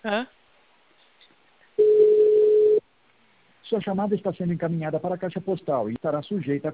Hã? Sua chamada está sendo encaminhada para a caixa postal e estará sujeita a